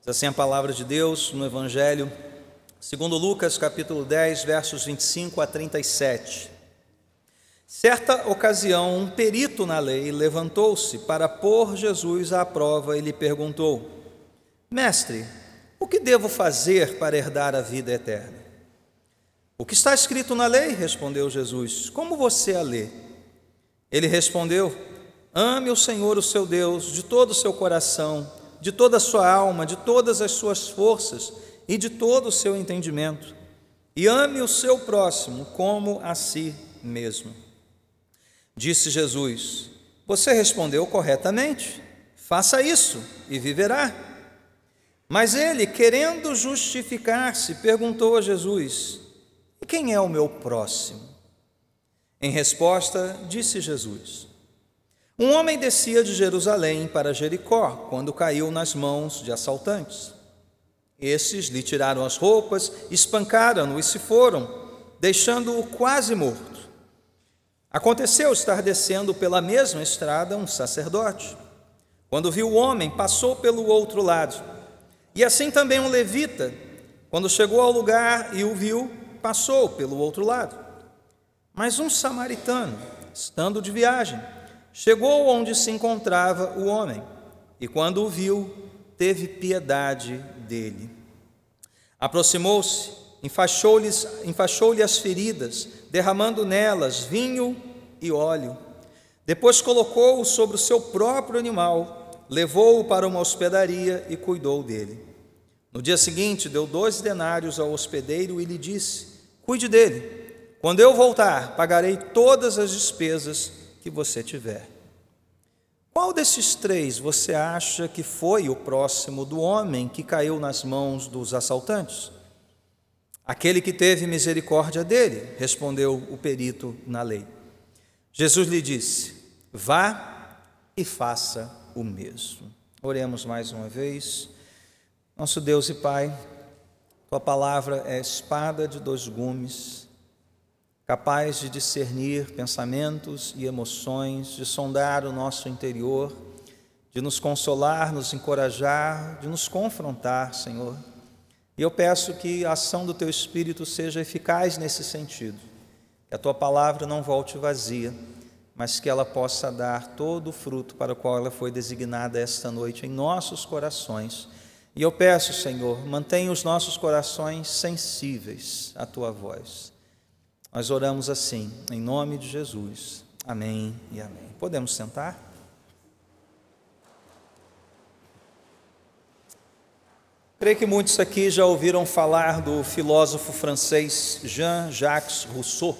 Diz assim a palavra de Deus no Evangelho, segundo Lucas, capítulo 10, versos 25 a 37. Certa ocasião, um perito na lei levantou-se para pôr Jesus à prova e lhe perguntou: Mestre, o que devo fazer para herdar a vida eterna? O que está escrito na lei? Respondeu Jesus. Como você a lê? Ele respondeu: Ame o Senhor, o seu Deus, de todo o seu coração, de toda a sua alma, de todas as suas forças e de todo o seu entendimento. E ame o seu próximo como a si mesmo. Disse Jesus: Você respondeu corretamente. Faça isso e viverá. Mas ele, querendo justificar-se, perguntou a Jesus: E quem é o meu próximo? Em resposta, disse Jesus: Um homem descia de Jerusalém para Jericó, quando caiu nas mãos de assaltantes. Esses lhe tiraram as roupas, espancaram-no e se foram, deixando-o quase morto. Aconteceu estar descendo pela mesma estrada um sacerdote. Quando viu o homem, passou pelo outro lado. E assim também um levita, quando chegou ao lugar e o viu, passou pelo outro lado. Mas um samaritano, estando de viagem, chegou onde se encontrava o homem, e quando o viu, teve piedade dele. Aproximou-se, enfaixou-lhe as feridas, derramando nelas vinho e óleo. Depois colocou-o sobre o seu próprio animal, levou-o para uma hospedaria e cuidou dele. No dia seguinte, deu 2 denários ao hospedeiro e lhe disse: Cuide dele. Quando eu voltar, pagarei todas as despesas que você tiver. Qual desses 3 você acha que foi o próximo do homem que caiu nas mãos dos assaltantes? Aquele que teve misericórdia dele, respondeu o perito na lei. Jesus lhe disse: Vá e faça o mesmo. Oremos mais uma vez. Nosso Deus e Pai, tua palavra é espada de 2 gumes, capaz de discernir pensamentos e emoções, de sondar o nosso interior, de nos consolar, nos encorajar, de nos confrontar, Senhor. E eu peço que a ação do Teu Espírito seja eficaz nesse sentido, que a Tua palavra não volte vazia, mas que ela possa dar todo o fruto para o qual ela foi designada esta noite em nossos corações. E eu peço, Senhor, mantenha os nossos corações sensíveis à Tua voz. Nós oramos assim, em nome de Jesus. Amém e amém. Podemos sentar? Creio que muitos aqui já ouviram falar do filósofo francês Jean-Jacques Rousseau,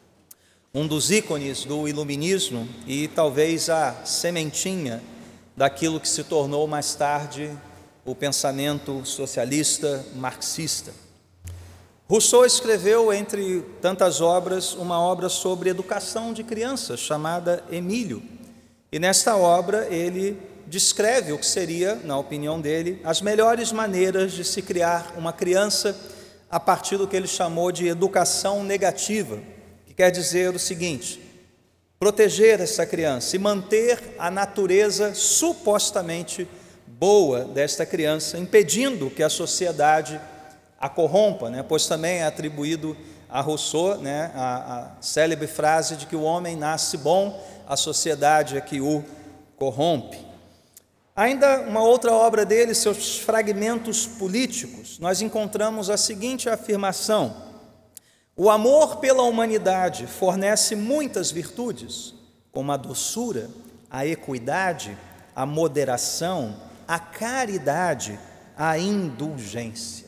um dos ícones do iluminismo e talvez a sementinha daquilo que se tornou mais tarde o pensamento socialista marxista. Rousseau escreveu, entre tantas obras, uma obra sobre educação de crianças, chamada Emílio. E nesta obra ele descreve o que seria, na opinião dele, as melhores maneiras de se criar uma criança a partir do que ele chamou de educação negativa, que quer dizer o seguinte: proteger essa criança e manter a natureza supostamente boa desta criança, impedindo que a sociedade a corrompa, pois também é atribuído a Rousseau a célebre frase de que o homem nasce bom, a sociedade é que o corrompe. Ainda uma outra obra dele, seus fragmentos políticos, nós encontramos a seguinte afirmação: o amor pela humanidade fornece muitas virtudes, como a doçura, a equidade, a moderação, a caridade, a indulgência.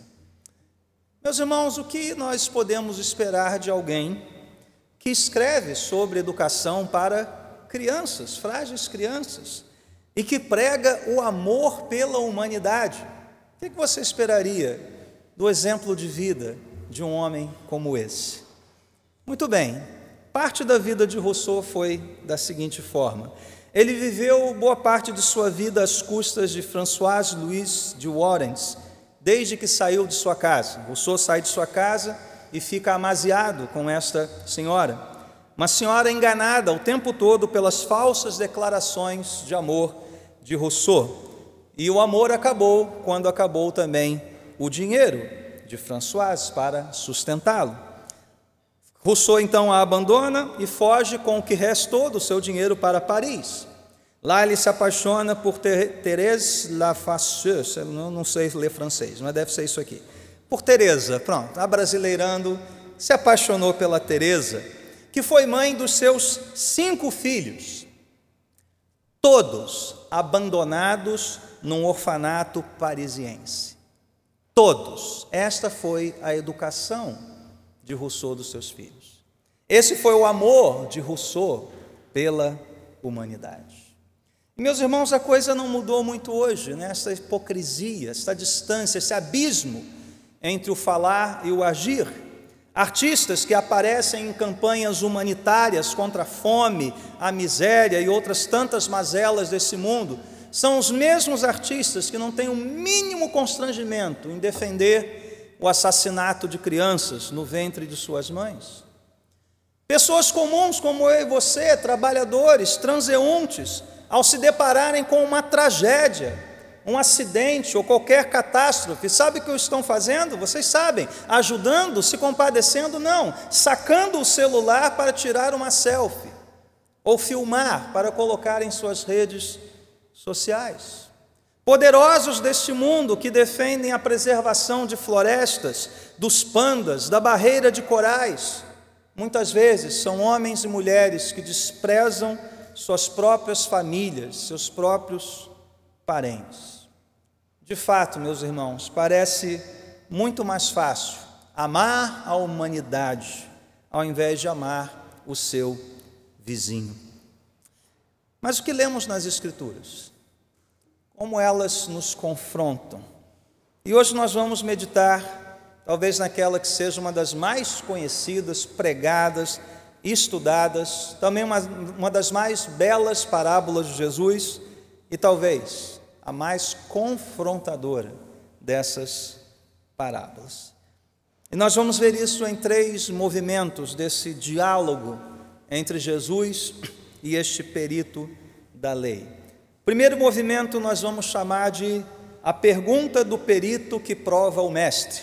Meus irmãos, o que nós podemos esperar de alguém que escreve sobre educação para crianças, frágeis crianças, e que prega o amor pela humanidade? O que você esperaria do exemplo de vida de um homem como esse? Muito bem, parte da vida de Rousseau foi da seguinte forma: ele viveu boa parte de sua vida às custas de Françoise Louise de Warens, desde que saiu de sua casa. Rousseau sai de sua casa e fica amasiado com esta senhora, uma senhora enganada o tempo todo pelas falsas declarações de amor de Rousseau. E o amor acabou quando acabou também o dinheiro de Françoise para sustentá-lo. Rousseau então a abandona e foge com o que restou do seu dinheiro para Paris. Lá ele se apaixona por Thérèse Lafasseuse, não sei ler francês, mas deve ser isso aqui. Por Teresa, pronto, abrasileirando, se apaixonou pela Teresa, que foi mãe dos seus 5 filhos, todos abandonados num orfanato parisiense. Todos. Esta foi a educação de Rousseau dos seus filhos. Esse foi o amor de Rousseau pela humanidade. E, meus irmãos, a coisa não mudou muito hoje, né? Essa hipocrisia, essa distância, esse abismo entre o falar e o agir. Artistas que aparecem em campanhas humanitárias contra a fome, a miséria e outras tantas mazelas desse mundo, são os mesmos artistas que não têm o mínimo constrangimento em defender o assassinato de crianças no ventre de suas mães. Pessoas comuns como eu e você, trabalhadores, transeuntes, ao se depararem com uma tragédia, um acidente ou qualquer catástrofe, sabe o que estão fazendo? Vocês sabem, ajudando, se compadecendo, não, sacando o celular para tirar uma selfie, ou filmar para colocar em suas redes sociais. Poderosos deste mundo que defendem a preservação de florestas, dos pandas, da barreira de corais, muitas vezes são homens e mulheres que desprezam suas próprias famílias, seus próprios parentes. De fato, meus irmãos, parece muito mais fácil amar a humanidade ao invés de amar o seu vizinho. Mas o que lemos nas Escrituras? Como elas nos confrontam? E hoje nós vamos meditar, talvez naquela que seja uma das mais conhecidas, pregadas, estudadas, também uma das mais belas parábolas de Jesus e talvez a mais confrontadora dessas parábolas. E nós vamos ver isso em 3 movimentos desse diálogo entre Jesus e este perito da lei. O primeiro movimento nós vamos chamar de a pergunta do perito que prova o mestre.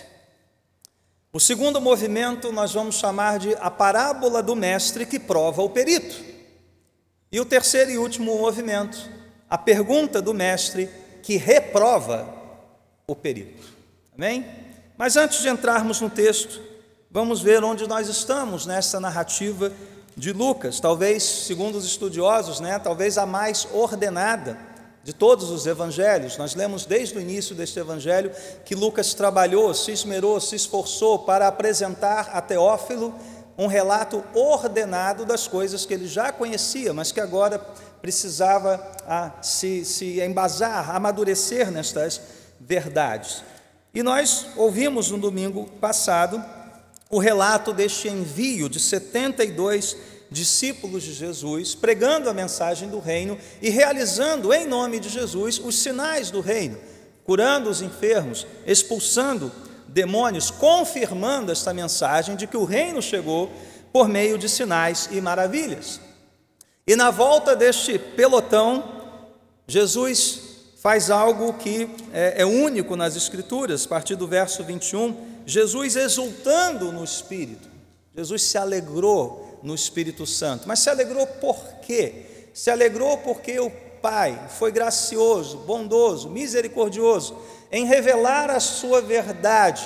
O segundo movimento nós vamos chamar de a parábola do mestre que prova o perito. E o terceiro e último movimento, a pergunta do mestre que reprova o perito. Amém? Mas antes de entrarmos no texto, vamos ver onde nós estamos nessa narrativa de Lucas, talvez, segundo os estudiosos, talvez a mais ordenada de todos os evangelhos. Nós lemos desde o início deste evangelho que Lucas trabalhou, se esmerou, se esforçou para apresentar a Teófilo um relato ordenado das coisas que ele já conhecia, mas que agora precisava se embasar, amadurecer nestas verdades. E nós ouvimos no domingo passado o relato deste envio de 72 discípulos de Jesus, pregando a mensagem do reino e realizando em nome de Jesus os sinais do reino, curando os enfermos, expulsando demônios, confirmando esta mensagem de que o reino chegou por meio de sinais e maravilhas. E na volta deste pelotão, Jesus faz algo que é único nas Escrituras, a partir do verso 21, Jesus exultando no Espírito, Jesus se alegrou no Espírito Santo. Mas se alegrou por quê? Se alegrou porque o Pai foi gracioso, bondoso, misericordioso em revelar a sua verdade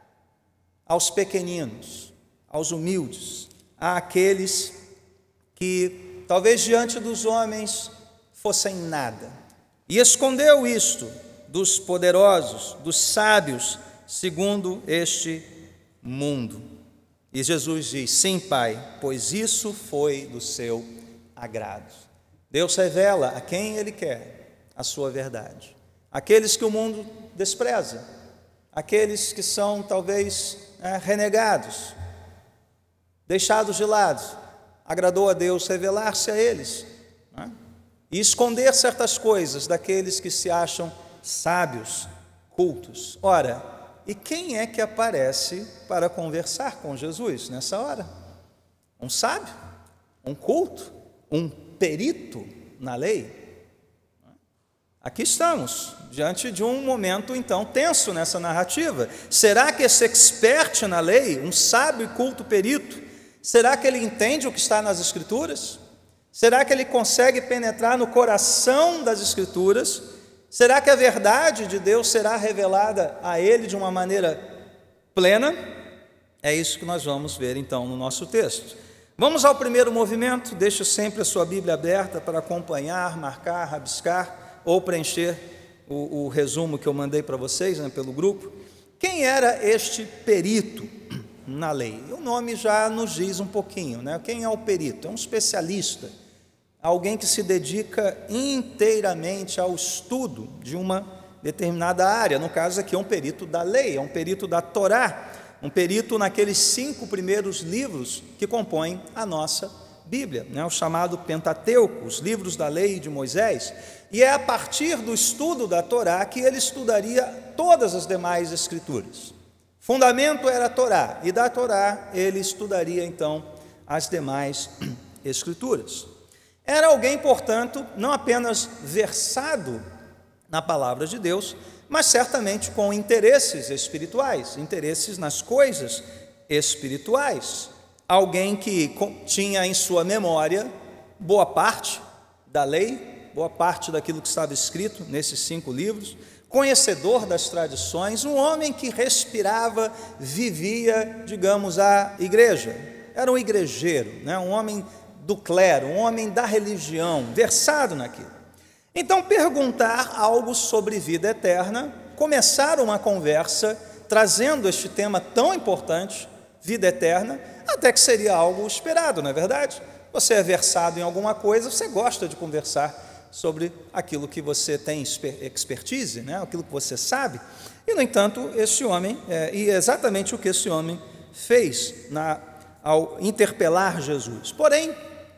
aos pequeninos, aos humildes, àqueles que talvez diante dos homens fossem nada. E escondeu isto dos poderosos, dos sábios, segundo este mundo. E Jesus diz: sim, Pai, pois isso foi do seu agrado. Deus revela a quem Ele quer a sua verdade. Aqueles que o mundo despreza, aqueles que são talvez renegados, deixados de lado, agradou a Deus revelar-se a eles, e esconder certas coisas daqueles que se acham sábios, cultos. Ora, e quem é que aparece para conversar com Jesus nessa hora? Um sábio? Um culto? Um perito na lei? aqui estamos, diante de um momento então tenso nessa narrativa. Será que esse expert na lei, um sábio e culto perito, será que ele entende o que está nas Escrituras? Será que ele consegue penetrar no coração das Escrituras? Será que a verdade de Deus será revelada a ele de uma maneira plena? É isso que nós vamos ver então no nosso texto. Vamos ao primeiro movimento. Deixe sempre a sua Bíblia aberta para acompanhar, marcar, rabiscar ou preencher o resumo que eu mandei para vocês, né, pelo grupo. Quem era este perito na lei? O nome já nos diz um pouquinho, né? Quem é o perito? É um especialista, alguém que se dedica inteiramente ao estudo de uma determinada área. No caso aqui é um perito da lei, é um perito da Torá, um perito naqueles 5 primeiros livros que compõem a nossa Bíblia, né? O chamado Pentateuco, os livros da lei de Moisés. E é a partir do estudo da Torá que ele estudaria todas as demais escrituras. Fundamento era a Torá, e da Torá ele estudaria então as demais escrituras. Era alguém, portanto, não apenas versado na palavra de Deus, mas certamente com interesses espirituais, interesses nas coisas espirituais. Alguém que tinha em sua memória boa parte da lei, boa parte daquilo que estava escrito nesses 5 livros, conhecedor das tradições, um homem que respirava, vivia, digamos, a igreja. Era um igrejeiro, né? Um homem do clero, um homem da religião, versado naquilo. Então, perguntar algo sobre vida eterna, começar uma conversa trazendo este tema tão importante, vida eterna, até que seria algo esperado, não é verdade? Você é versado em alguma coisa, você gosta de conversar sobre aquilo que você tem expertise, né? Aquilo que você sabe. E, no entanto, esse homem, e é exatamente o que esse homem fez ao interpelar Jesus. Porém,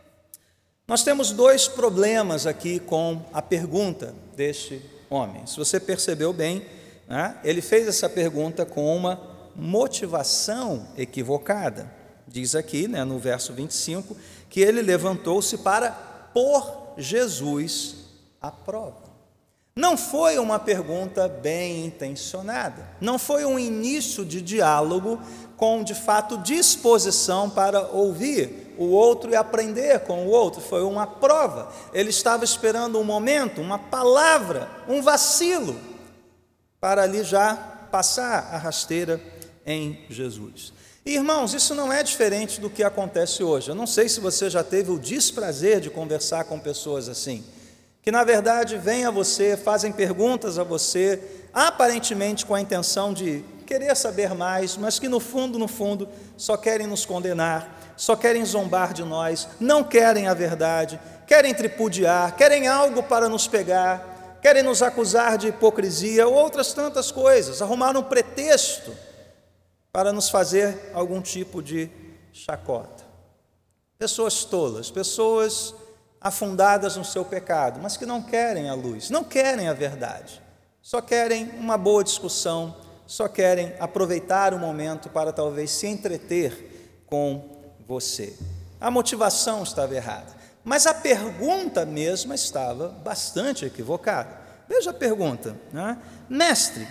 nós temos 2 problemas aqui com a pergunta deste homem. Se você percebeu bem, né, ele fez essa pergunta com uma motivação equivocada. Diz aqui, né, no verso 25, que ele levantou-se para pôr Jesus à prova. Não foi uma pergunta bem intencionada, não foi um início de diálogo com, de fato, disposição para ouvir o outro e aprender com o outro. Foi uma prova. Ele estava esperando um momento, uma palavra, um vacilo, para ali já passar a rasteira em Jesus. E, irmãos, isso não é diferente do que acontece hoje. Eu não sei se você já teve o desprazer de conversar com pessoas assim, que na verdade vêm a você, fazem perguntas a você, aparentemente com a intenção de querer saber mais, mas que no fundo, só querem nos condenar, só querem zombar de nós, não querem a verdade, querem tripudiar, querem algo para nos pegar, querem nos acusar de hipocrisia ou outras tantas coisas, arrumar um pretexto para nos fazer algum tipo de chacota. Pessoas tolas, pessoas afundadas no seu pecado, mas que não querem a luz, não querem a verdade, só querem uma boa discussão, só querem aproveitar o momento para talvez se entreter com você. A motivação estava errada, mas a pergunta mesma estava bastante equivocada. Veja a pergunta, né? Mestre,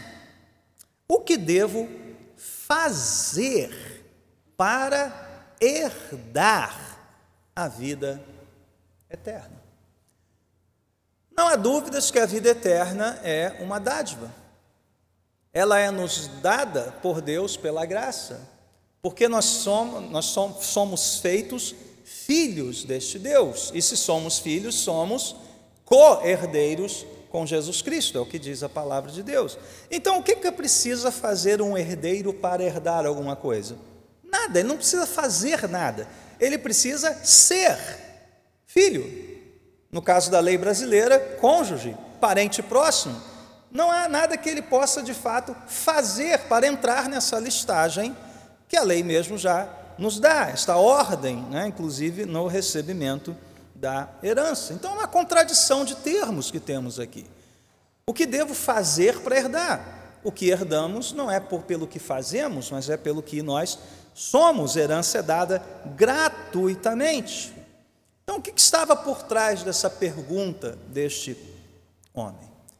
o que devo fazer para herdar a vida eterna? Não há dúvidas que a vida eterna é uma dádiva. Ela é nos dada por Deus pela graça, porque nós somos feitos filhos deste Deus, e se somos filhos, somos co-herdeiros com Jesus Cristo, é o que diz a palavra de Deus. Então, o que precisa fazer um herdeiro para herdar alguma coisa? Nada, ele não precisa fazer nada, ele precisa ser filho. No caso da lei brasileira, cônjuge, parente próximo. Não há nada que ele possa, de fato, fazer para entrar nessa listagem que a lei mesmo já nos dá, esta ordem, né, inclusive no recebimento da herança. Então, é uma contradição de termos que temos aqui. O que devo fazer para herdar? O que herdamos não é pelo que fazemos, mas é pelo que nós somos. Herança é dada gratuitamente. Então, o que estava por trás dessa pergunta deste homem?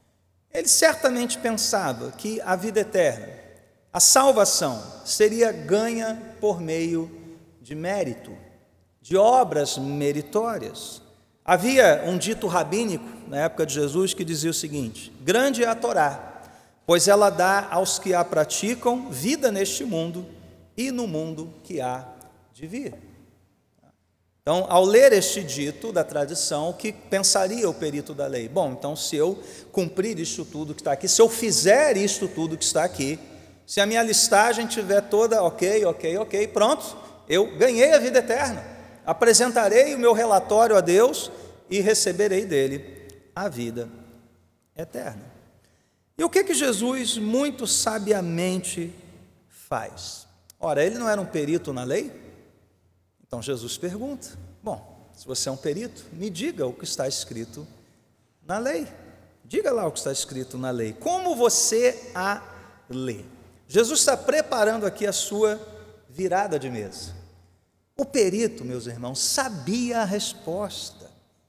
Ele certamente pensava que a vida eterna, a salvação, seria ganha por meio de mérito, de obras meritórias. Havia um dito rabínico, na época de Jesus, que dizia o seguinte: grande é a Torá, pois ela dá aos que a praticam vida neste mundo e no mundo que há de vir. Então, ao ler este dito da tradição, o que pensaria o perito da lei? Bom, então se eu cumprir isto tudo que está aqui, se eu fizer isto tudo que está aqui, se a minha listagem tiver toda ok, pronto, eu ganhei a vida eterna, apresentarei o meu relatório a Deus e receberei dele a vida eterna. E o que Jesus muito sabiamente faz? Ora, ele não era um perito na lei? Então Jesus pergunta: bom, se você é um perito, me diga o que está escrito na lei. Diga lá o que está escrito na lei. Como você a lê? Jesus está preparando aqui a sua virada de mesa. O perito, meus irmãos, sabia a resposta.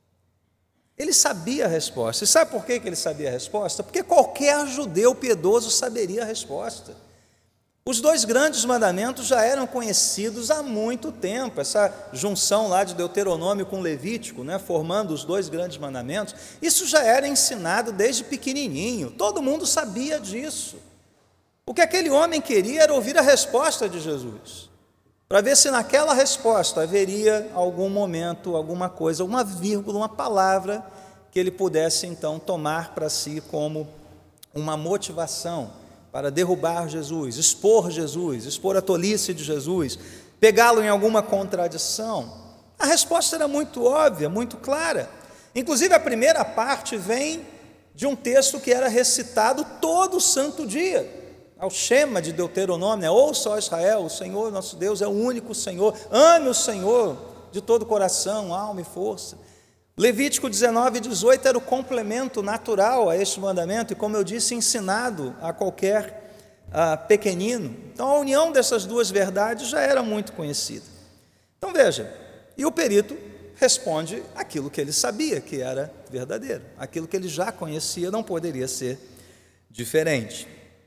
Ele sabia a resposta. E sabe por que ele sabia a resposta? Porque qualquer judeu piedoso saberia a resposta. Os 2 grandes mandamentos já eram conhecidos há muito tempo. Essa junção lá de Deuteronômio com Levítico, formando os 2 grandes mandamentos, isso já era ensinado desde pequenininho. Todo mundo sabia disso. O que aquele homem queria era ouvir a resposta de Jesus, para ver se naquela resposta haveria algum momento, alguma coisa, uma vírgula, uma palavra que ele pudesse então tomar para si como uma motivação para derrubar Jesus, expor a tolice de Jesus, pegá-lo em alguma contradição. A resposta era muito óbvia, muito clara. Inclusive a primeira parte vem de um texto que era recitado todo santo dia, ao Shema de Deuteronômio: ouça, ó Israel, o Senhor nosso Deus é o único Senhor, ame o Senhor de todo o coração, alma e força. Levítico 19:18 era o complemento natural a este mandamento, e como eu disse, ensinado a qualquer pequenino. Então a união dessas 2 verdades já era muito conhecida. Então veja, e o perito responde aquilo que ele sabia que era verdadeiro, aquilo que ele já conhecia, não poderia ser diferente.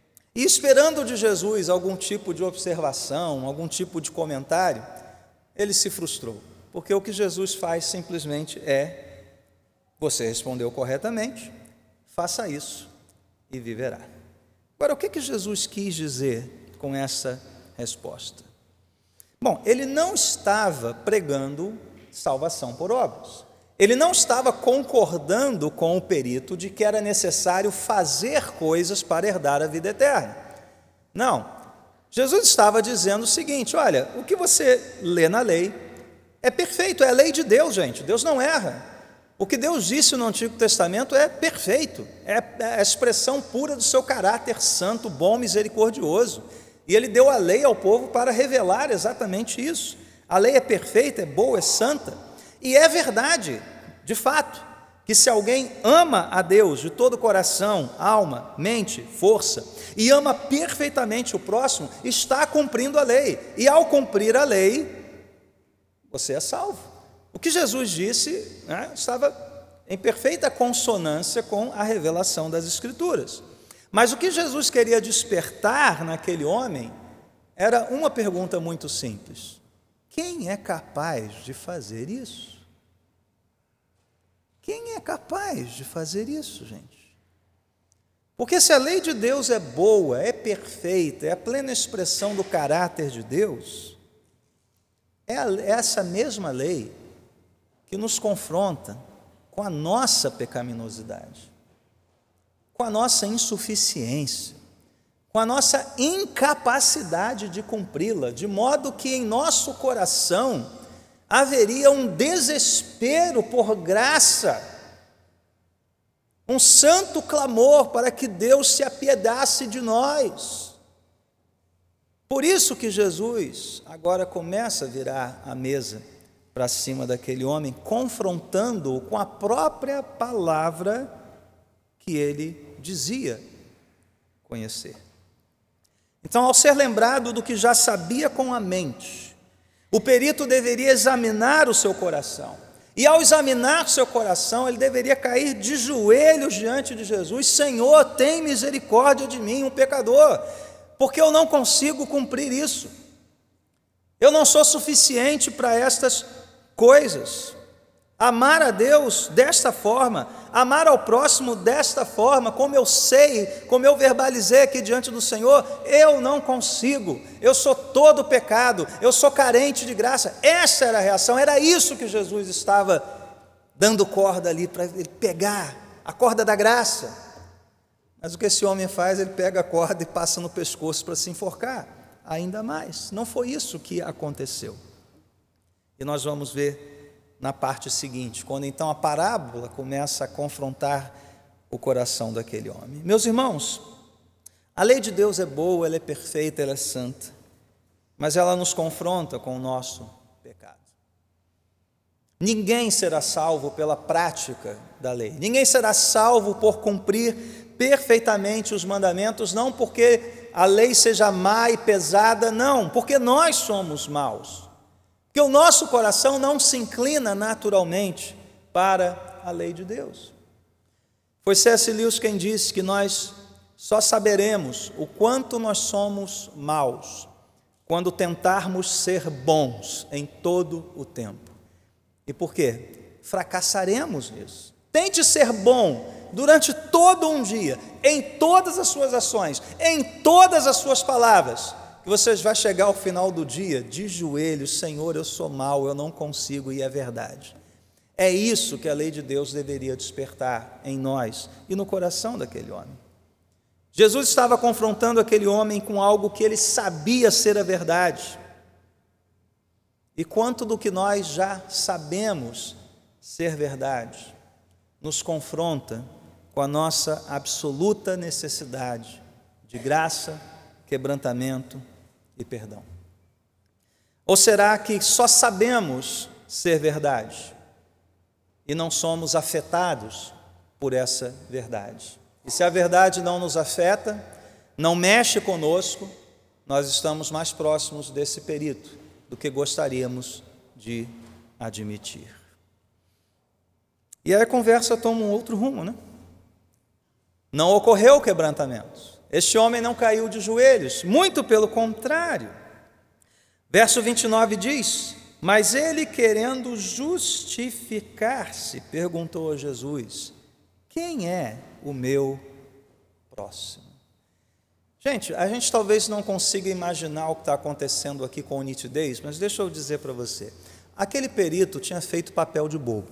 E esperando de Jesus algum tipo de observação, algum tipo de comentário, ele se frustrou, porque o que Jesus faz simplesmente é: você respondeu corretamente, faça isso e viverá. Agora, o que Jesus quis dizer com essa resposta? Bom, ele não estava pregando salvação por obras. Ele não estava concordando com o perito de que era necessário fazer coisas para herdar a vida eterna. Não. Jesus estava dizendo o seguinte: olha, o que você lê na lei é perfeito, é a lei de Deus, gente. Deus não erra. O que Deus disse no Antigo Testamento é perfeito, é a expressão pura do seu caráter santo, bom, misericordioso. E ele deu a lei ao povo para revelar exatamente isso. A lei é perfeita, é boa, é santa. E é verdade, de fato, que se alguém ama a Deus de todo o coração, alma, mente, força, e ama perfeitamente o próximo, está cumprindo a lei. E ao cumprir a lei, você é salvo. O que Jesus disse estava em perfeita consonância com a revelação das Escrituras. Mas o que Jesus queria despertar naquele homem era uma pergunta muito simples: quem é capaz de fazer isso? Quem é capaz de fazer isso, gente? Porque se a lei de Deus é boa, é perfeita, é a plena expressão do caráter de Deus, é essa mesma lei que nos confronta com a nossa pecaminosidade, com a nossa insuficiência, com a nossa incapacidade de cumpri-la, de modo que em nosso coração haveria um desespero por graça, um santo clamor para que Deus se apiedasse de nós. Por isso que Jesus agora começa a virar a mesa para cima daquele homem, confrontando-o com a própria palavra que ele dizia conhecer. Então, ao ser lembrado do que já sabia com a mente, o perito deveria examinar o seu coração E ao examinar seu coração, ele deveria cair de joelhos diante de Jesus: Senhor, tem misericórdia de mim, um pecador, porque eu não consigo cumprir isso. Eu não sou suficiente para estas coisas. Amar a Deus desta forma, amar ao próximo desta forma, como eu sei, como eu verbalizei aqui diante do Senhor, eu não consigo. Eu sou todo pecado, eu sou carente de graça. Essa era a reação, era isso que Jesus estava dando corda ali para ele pegar, a corda da graça. Mas o que esse homem faz? Ele pega a corda e passa no pescoço para se enforcar ainda mais. Não foi isso que aconteceu. E nós vamos ver na parte seguinte, quando então a parábola começa a confrontar o coração daquele homem. Meus irmãos, a lei de Deus é boa, ela é perfeita, ela é santa, mas ela nos confronta com o nosso pecado. Ninguém será salvo pela prática da lei, ninguém será salvo por cumprir perfeitamente os mandamentos, não porque a lei seja má e pesada, não, porque nós somos maus. Porque o nosso coração não se inclina naturalmente para a lei de Deus. Foi C.S. Lewis quem disse que nós só saberemos o quanto nós somos maus quando tentarmos ser bons em todo o tempo. E por quê? Fracassaremos nisso. Tente ser bom durante todo um dia, em todas as suas ações, em todas as suas palavras, que você vai chegar ao final do dia de joelhos: Senhor, eu sou mau, eu não consigo, e é verdade. É isso que a lei de Deus deveria despertar em nós e no coração daquele homem. Jesus estava confrontando aquele homem com algo que ele sabia ser a verdade. E quanto do que nós já sabemos ser verdade nos confronta com a nossa absoluta necessidade de graça, quebrantamento e perdão? Ou será que só sabemos ser verdade e não somos afetados por essa verdade? E se a verdade não nos afeta, não mexe conosco, nós estamos mais próximos desse perito do que gostaríamos de admitir. E aí a conversa toma um outro rumo, né? Não ocorreu quebrantamento. Este homem não caiu de joelhos, muito pelo contrário. Verso 29 diz: mas ele, querendo justificar-se, perguntou a Jesus: quem é o meu próximo? Gente, a gente talvez não consiga imaginar o que está acontecendo aqui com nitidez, mas deixa eu dizer para você, aquele perito tinha feito papel de bobo,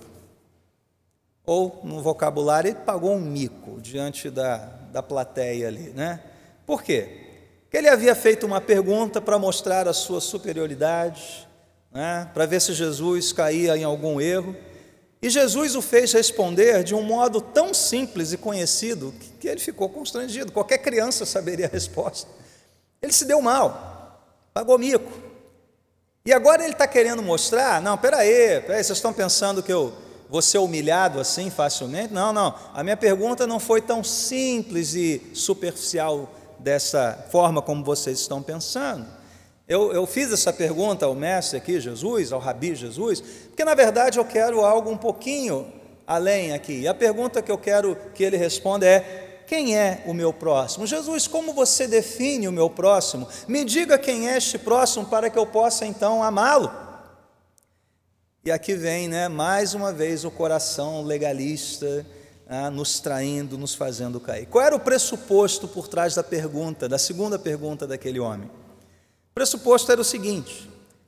ou no vocabulário ele pagou um mico diante da plateia ali, né? Por quê? Porque ele havia feito uma pergunta para mostrar a sua superioridade, né? Para ver se Jesus caía em algum erro, e Jesus o fez responder de um modo tão simples e conhecido que ele ficou constrangido. Qualquer criança saberia a resposta. Ele se deu mal, pagou mico. E agora ele está querendo mostrar: não, peraí, vocês estão pensando que eu vou ser humilhado assim facilmente? Não, a minha pergunta não foi tão simples e superficial dessa forma como vocês estão pensando. Eu fiz essa pergunta ao mestre aqui, Jesus, ao Rabi Jesus, porque na verdade eu quero algo um pouquinho além aqui. E a pergunta que eu quero que ele responda é: quem é o meu próximo? Jesus, como você define o meu próximo? Me diga quem é este próximo para que eu possa então amá-lo. E aqui vem, mais uma vez o coração legalista, nos traindo, nos fazendo cair. Qual era o pressuposto por trás da pergunta, da segunda pergunta daquele homem? O pressuposto era o seguinte: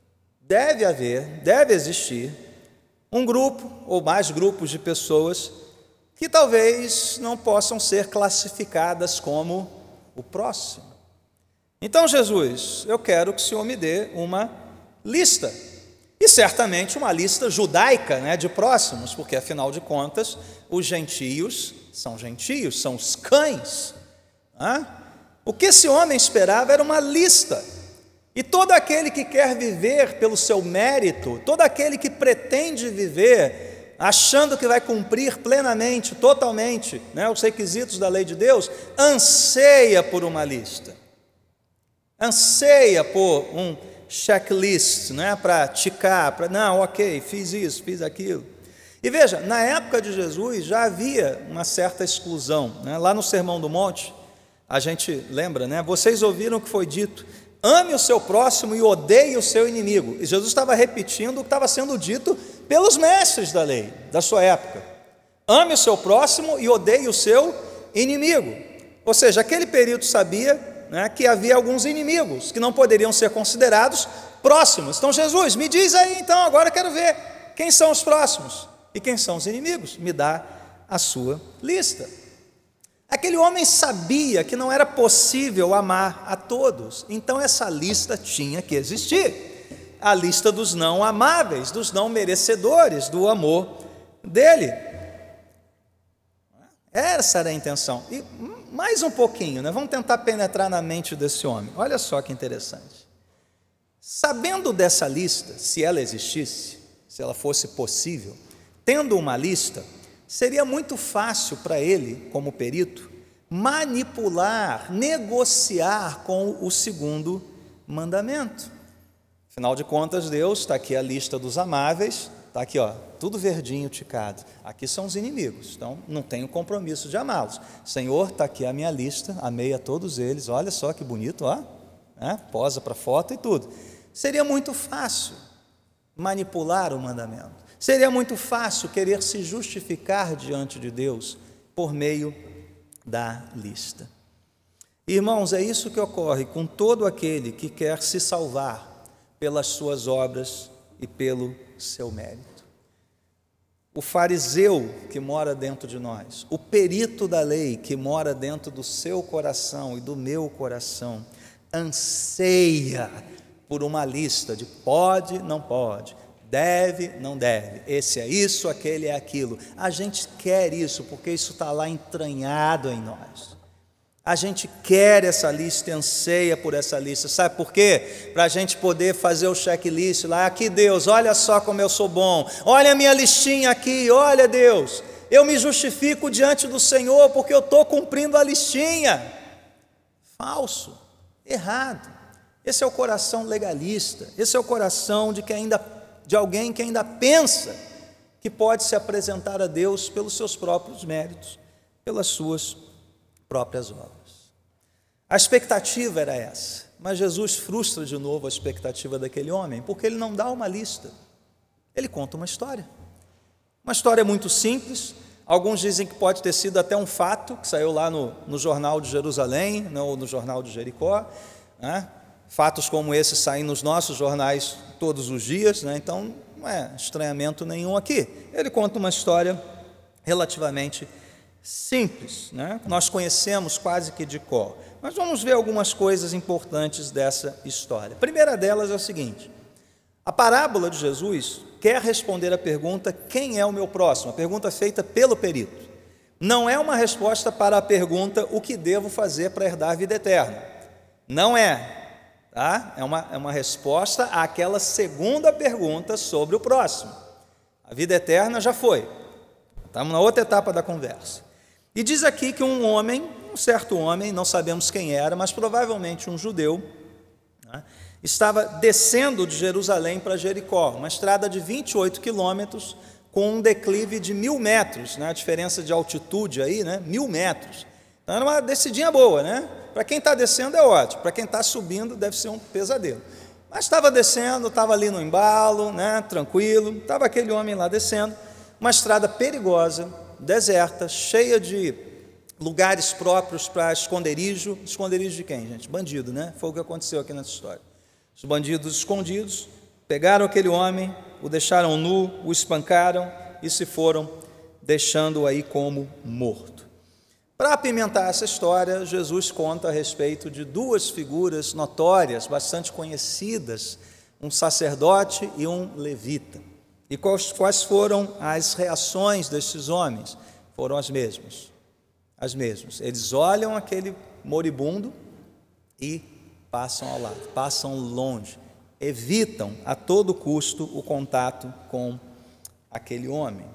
deve existir um grupo ou mais grupos de pessoas que talvez não possam ser classificadas como o próximo. Então, Jesus, eu quero que o Senhor me dê uma lista, e certamente uma lista judaica, de próximos, porque afinal de contas os gentios, são os cães. O que esse homem esperava era uma lista. E todo aquele que quer viver pelo seu mérito, todo aquele que pretende viver achando que vai cumprir plenamente, totalmente, os requisitos da lei de Deus, anseia por uma lista, anseia por um checklist, para ticar, ok, fiz isso, fiz aquilo. E veja, na época de Jesus já havia uma certa exclusão, né? Lá no Sermão do Monte, a gente lembra, né? Vocês ouviram o que foi dito: ame o seu próximo e odeie o seu inimigo. E Jesus estava repetindo o que estava sendo dito pelos mestres da lei, da sua época: ame o seu próximo e odeie o seu inimigo. Ou seja, aquele perito sabia, né, que havia alguns inimigos que não poderiam ser considerados próximos. Então Jesus, me diz aí então, agora eu quero ver quem são os próximos e quem são os inimigos. Me dá a sua lista. Aquele homem sabia que não era possível amar a todos, então essa lista tinha que existir. A lista dos não amáveis, dos não merecedores do amor dele. Essa era a intenção. E mais um pouquinho, né? Vamos tentar penetrar na mente desse homem. Olha só que interessante. Sabendo dessa lista, se ela existisse, se ela fosse possível, tendo uma lista, seria muito fácil para ele, como perito, manipular, negociar com o segundo mandamento. Afinal de contas, Deus, está aqui a lista dos amáveis, está aqui, ó, tudo verdinho, ticado. Aqui são os inimigos, então não tenho compromisso de amá-los. Senhor, está aqui a minha lista, amei a todos eles, olha só que bonito, ó, né? Posa para foto e tudo. Seria muito fácil manipular o mandamento. Seria muito fácil querer se justificar diante de Deus por meio da lista. Irmãos, é isso que ocorre com todo aquele que quer se salvar pelas suas obras e pelo seu mérito. O fariseu que mora dentro de nós, o perito da lei que mora dentro do seu coração e do meu coração, anseia por uma lista de pode, não pode, deve, não deve, esse é isso, aquele é aquilo. A gente quer isso porque isso está lá entranhado em nós. A gente quer essa lista, anseia por essa lista. Sabe por quê? Para a gente poder fazer o checklist lá. Aqui, Deus, olha só como eu sou bom. Olha a minha listinha aqui. Olha, Deus, eu me justifico diante do Senhor porque eu estou cumprindo a listinha. Falso, errado. Esse é o coração legalista. Esse é o coração de alguém que ainda pensa que pode se apresentar a Deus pelos seus próprios méritos, pelas suas próprias obras. A expectativa era essa, mas Jesus frustra de novo a expectativa daquele homem, porque ele não dá uma lista, ele conta uma história muito simples. Alguns dizem que pode ter sido até um fato, que saiu lá no jornal de Jerusalém, né, ou no jornal de Jericó, né? Fatos como esse saem nos nossos jornais todos os dias, né? Então não é estranhamento nenhum aqui. Ele conta uma história relativamente simples, né? Nós conhecemos quase que de cor, mas vamos ver algumas coisas importantes dessa história. A primeira delas é o seguinte: a parábola de Jesus quer responder a pergunta: quem é o meu próximo? A pergunta feita pelo perito. Não é uma resposta para a pergunta: o que devo fazer para herdar a vida eterna? Não é. Tá? É uma resposta àquela segunda pergunta sobre o próximo. A vida eterna já foi. Estamos na outra etapa da conversa. E diz aqui que um certo homem, não sabemos quem era, mas provavelmente um judeu, né, estava descendo de Jerusalém para Jericó, uma estrada de 28 quilômetros, com um declive de 1.000 metros, né, a diferença de altitude aí, né, 1.000 metros. Então era uma descidinha boa, né? Para quem está descendo é ótimo, para quem está subindo deve ser um pesadelo. Mas estava descendo, estava ali no embalo, né, tranquilo, estava aquele homem lá descendo, uma estrada perigosa, deserta, cheia de lugares próprios para esconderijo. Esconderijo de quem, gente? Bandido, né? Foi o que aconteceu aqui nessa história. Os bandidos escondidos pegaram aquele homem, o deixaram nu, o espancaram e se foram, deixando-o aí como morto. Para apimentar essa história, Jesus conta a respeito de duas figuras notórias, bastante conhecidas, um sacerdote e um levita. E quais foram as reações desses homens? Foram as mesmas. As mesmas. Eles olham aquele moribundo e passam ao lado, passam longe, evitam a todo custo o contato com aquele homem.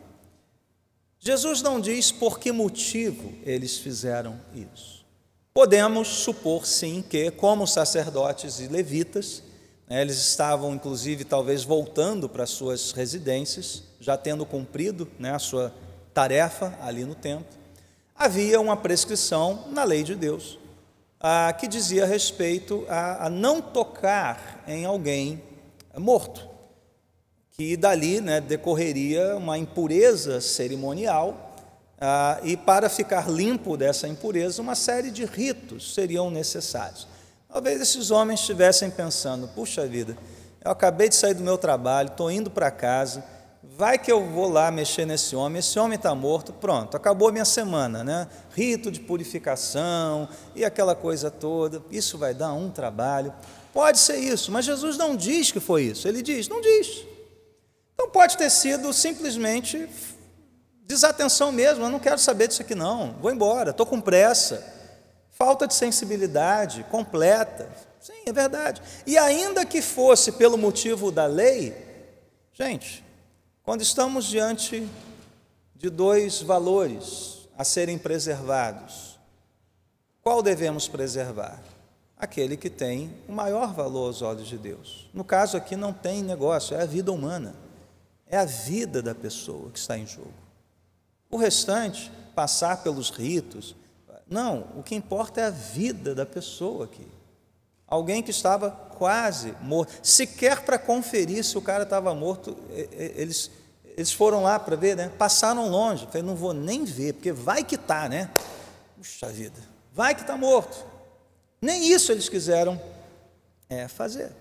Jesus não diz por que motivo eles fizeram isso. Podemos supor, sim, que como sacerdotes e levitas, né? Eles estavam, inclusive, talvez voltando para suas residências, já tendo cumprido, né, a sua tarefa ali no templo. Havia uma prescrição na lei de Deus, que dizia respeito a não tocar em alguém morto, que dali, né, decorreria uma impureza cerimonial, e para ficar limpo dessa impureza, uma série de ritos seriam necessários. Talvez esses homens estivessem pensando: puxa vida, eu acabei de sair do meu trabalho, estou indo para casa, vai que eu vou lá mexer nesse homem, esse homem está morto, pronto, acabou a minha semana, né? Rito de purificação e aquela coisa toda, isso vai dar um trabalho. Pode ser isso, mas Jesus não diz que foi isso, ele diz, não diz. Então pode ter sido simplesmente desatenção mesmo, eu não quero saber disso aqui não, vou embora, estou com pressa, falta de sensibilidade completa. Sim, é verdade. E ainda que fosse pelo motivo da lei, gente, quando estamos diante de dois valores a serem preservados, qual devemos preservar? Aquele que tem o maior valor aos olhos de Deus. No caso aqui não tem negócio, é a vida humana, é a vida da pessoa que está em jogo. O restante, passar pelos ritos, não, o que importa é a vida da pessoa aqui. Alguém que estava quase morto, sequer para conferir se o cara estava morto, eles foram lá para ver, né? Passaram longe, falei, não vou nem ver, porque vai que está, né? Puxa vida, vai que está morto. Nem isso eles quiseram fazer.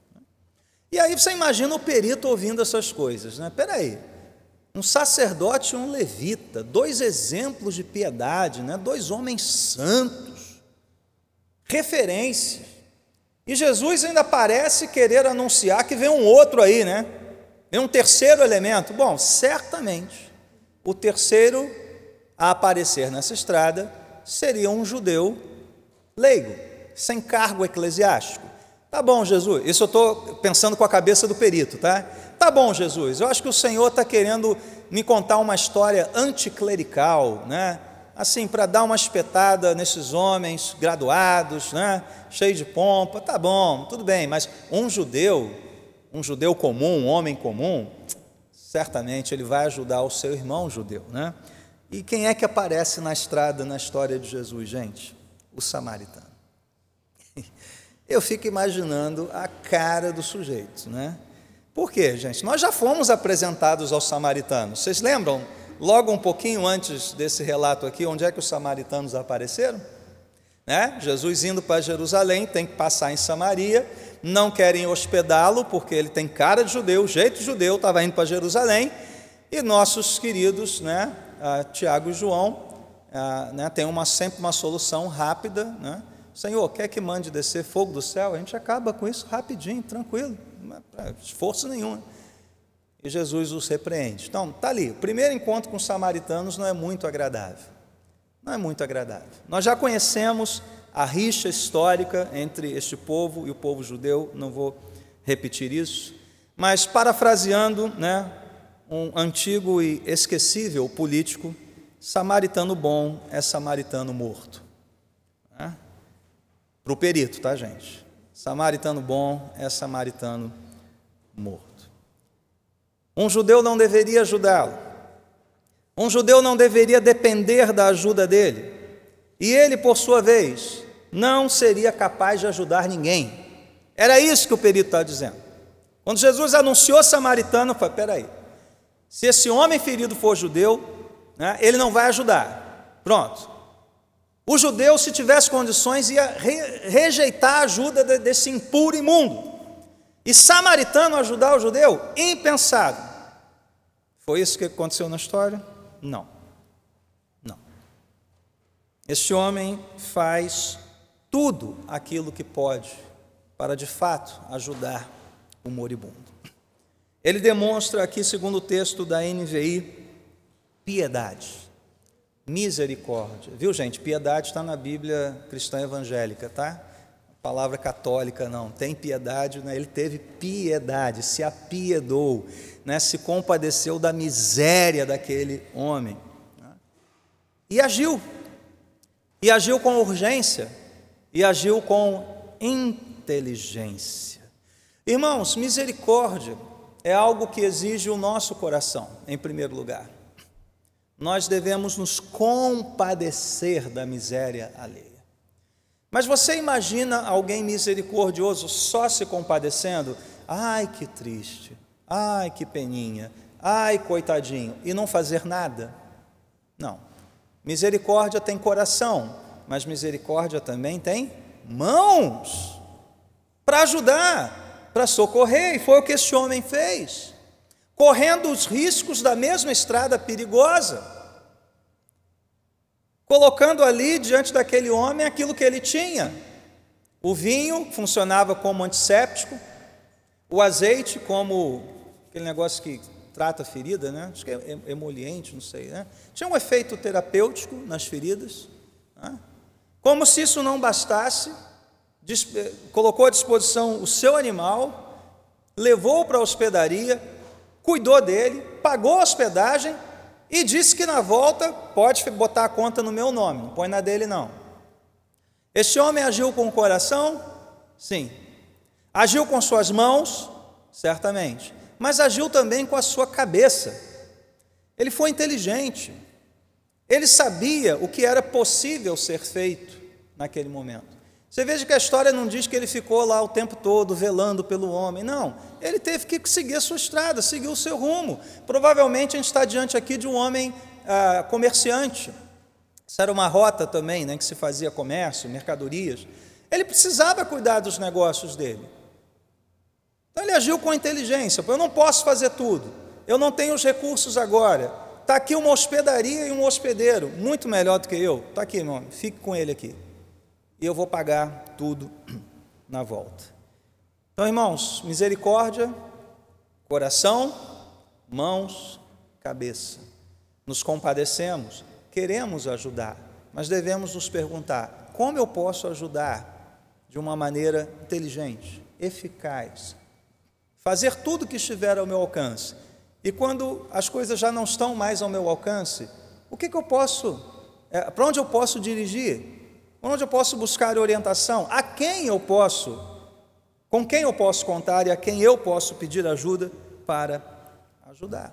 E aí você imagina o perito ouvindo essas coisas, né? Peraí, um sacerdote e um levita, dois exemplos de piedade, né? Dois homens santos, referências. E Jesus ainda parece querer anunciar que vem um outro aí, né? Vem um terceiro elemento. Bom, certamente o terceiro a aparecer nessa estrada seria um judeu leigo, sem cargo eclesiástico. Tá bom, Jesus, isso eu estou pensando com a cabeça do perito, tá? Tá bom, Jesus, eu acho que o Senhor está querendo me contar uma história anticlerical, né? Assim, para dar uma espetada nesses homens graduados, né? Cheio de pompa, tá bom, tudo bem, mas um judeu comum, um homem comum, certamente ele vai ajudar o seu irmão judeu, né? E quem é que aparece na estrada na história de Jesus, gente? O samaritano. Eu fico imaginando a cara do sujeito, né? Por quê, gente? Nós já fomos apresentados aos samaritanos. Vocês lembram, logo um pouquinho antes desse relato aqui, onde é que os samaritanos apareceram? Né? Jesus indo para Jerusalém, tem que passar em Samaria, não querem hospedá-lo, porque ele tem cara de judeu, jeito de judeu, estava indo para Jerusalém, e nossos queridos, né, Tiago e João, tem sempre uma solução rápida, né? Senhor, quer que mande descer fogo do céu? A gente acaba com isso rapidinho, tranquilo, não é esforço nenhum. E Jesus os repreende. Então, está ali, o primeiro encontro com os samaritanos não é muito agradável. Não é muito agradável. Nós já conhecemos a rixa histórica entre este povo e o povo judeu, não vou repetir isso, mas parafraseando, né, um antigo e esquecível político, samaritano bom é samaritano morto. Para o perito, tá, gente? Samaritano bom é samaritano morto. Um judeu não deveria ajudá-lo. Um judeu não deveria depender da ajuda dele. E ele, por sua vez, não seria capaz de ajudar ninguém. Era isso que o perito está dizendo. Quando Jesus anunciou samaritano, eu falei, peraí, se esse homem ferido for judeu, né, ele não vai ajudar. Pronto. O judeu, se tivesse condições, ia rejeitar a ajuda desse impuro imundo. E samaritano ajudar o judeu? Impensável. Foi isso que aconteceu na história? Não. Não. Este homem faz tudo aquilo que pode para, de fato, ajudar o moribundo. Ele demonstra aqui, segundo o texto da NVI, piedade. Misericórdia, viu, gente? Piedade está na Bíblia cristã evangélica, tá? A palavra católica não, tem piedade, né? Ele teve piedade, se apiedou, né? Se compadeceu da miséria daquele homem, né? E agiu com urgência, e agiu com inteligência. Irmãos, misericórdia é algo que exige o nosso coração, em primeiro lugar. Nós devemos nos compadecer da miséria alheia. Mas você imagina alguém misericordioso só se compadecendo? Ai, que triste, ai, que peninha, ai, coitadinho, e não fazer nada? Não. Misericórdia tem coração, mas misericórdia também tem mãos para ajudar, para socorrer, e foi o que esse homem fez, correndo os riscos da mesma estrada perigosa, colocando ali diante daquele homem aquilo que ele tinha. O vinho funcionava como antisséptico, o azeite como aquele negócio que trata a ferida, né? Acho que é emoliente, não sei, né? Tinha um efeito terapêutico nas feridas, né? Como se isso não bastasse, colocou à disposição o seu animal, levou para a hospedaria, cuidou dele, pagou a hospedagem e disse que na volta pode botar a conta no meu nome, não põe na dele não. Este homem agiu com o coração? Sim. Agiu com suas mãos? Certamente. Mas agiu também com a sua cabeça. Ele foi inteligente. Ele sabia o que era possível ser feito naquele momento. Você veja que a história não diz que ele ficou lá o tempo todo velando pelo homem. Não, ele teve que seguir a sua estrada, seguir o seu rumo. Provavelmente a gente está diante aqui de um homem comerciante. Isso era uma rota também, né, que se fazia comércio, mercadorias. Ele precisava cuidar dos negócios dele. Então ele agiu com inteligência. Eu não posso fazer tudo, eu não tenho os recursos agora. Está aqui uma hospedaria e um hospedeiro, muito melhor do que eu. Está aqui, meu homem, fique com ele aqui. E eu vou pagar tudo na volta. Então, irmãos, misericórdia, coração, mãos, cabeça. Nos compadecemos, queremos ajudar, mas devemos nos perguntar: como eu posso ajudar de uma maneira inteligente, eficaz? Fazer tudo que estiver ao meu alcance. E quando as coisas já não estão mais ao meu alcance, o que eu posso, para onde eu posso dirigir? Onde eu posso buscar orientação? A quem eu posso, com quem eu posso contar e a quem eu posso pedir ajuda para ajudar?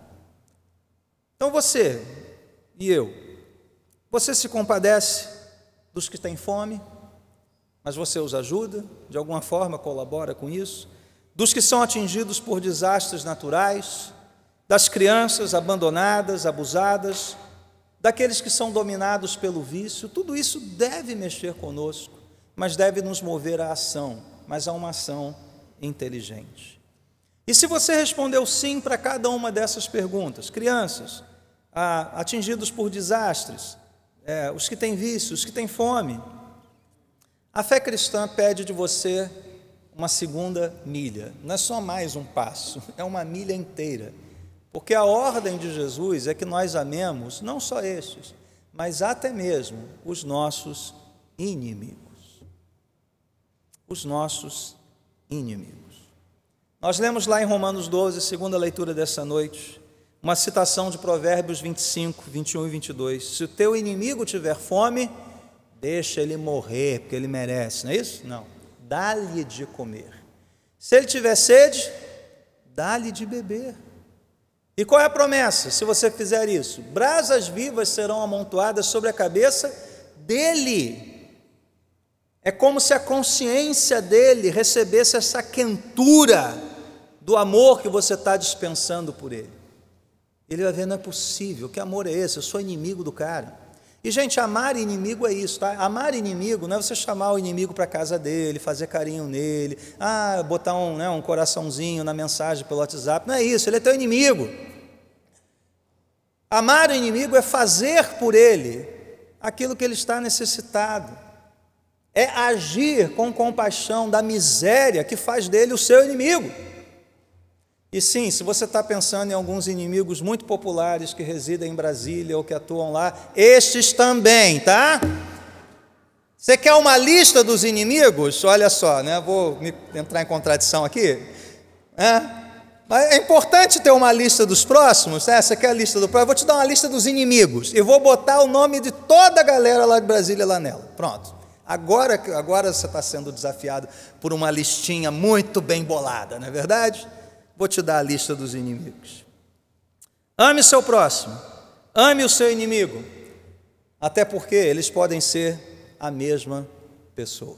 Então você e eu, você se compadece dos que têm fome, mas você os ajuda, de alguma forma colabora com isso, dos que são atingidos por desastres naturais, das crianças abandonadas, abusadas, daqueles que são dominados pelo vício. Tudo isso deve mexer conosco, mas deve nos mover à ação, mas a uma ação inteligente. E se você respondeu sim para cada uma dessas perguntas, crianças, atingidos por desastres, os que têm vício, os que têm fome, a fé cristã pede de você uma segunda milha, não é só mais um passo, é uma milha inteira. Porque a ordem de Jesus é que nós amemos não só estes, mas até mesmo os nossos inimigos. Os nossos inimigos. Nós lemos lá em Romanos 12, segunda leitura dessa noite, uma citação de Provérbios 25, 21 e 22. Se o teu inimigo tiver fome, deixa ele morrer, porque ele merece, não é isso? Não. Dá-lhe de comer. Se ele tiver sede, dá-lhe de beber. E qual é a promessa? Se você fizer isso, brasas vivas serão amontoadas sobre a cabeça dele. É como se a consciência dele recebesse essa quentura do amor que você está dispensando por ele. Ele vai ver: não é possível, que amor é esse? Eu sou inimigo do cara. E, gente, amar inimigo é isso, tá? Amar inimigo não é você chamar o inimigo para a casa dele, fazer carinho nele, botar um coraçãozinho na mensagem pelo WhatsApp. Não é isso, ele é teu inimigo. Amar o inimigo é fazer por ele aquilo que ele está necessitado. É agir com compaixão da miséria que faz dele o seu inimigo. E sim, se você está pensando em alguns inimigos muito populares que residem em Brasília ou que atuam lá, estes também, tá? Você quer uma lista dos inimigos? Olha só, né? Vou entrar em contradição aqui. Mas é importante ter uma lista dos próximos, né? Você quer a lista do próximo? Eu vou te dar uma lista dos inimigos e vou botar o nome de toda a galera lá de Brasília lá nela. Pronto. Agora você está sendo desafiado por uma listinha muito bem bolada, não é verdade? Vou te dar a lista dos inimigos. Ame o seu próximo, ame o seu inimigo, até porque eles podem ser a mesma pessoa.